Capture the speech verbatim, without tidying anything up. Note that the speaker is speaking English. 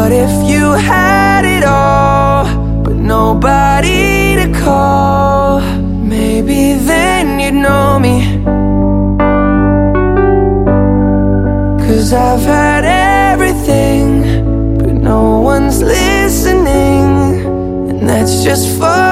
What if you had it all, but nobody to call? Maybe then you'd know me. 'Cause I've had everything, but no one's listening, and that's just fine.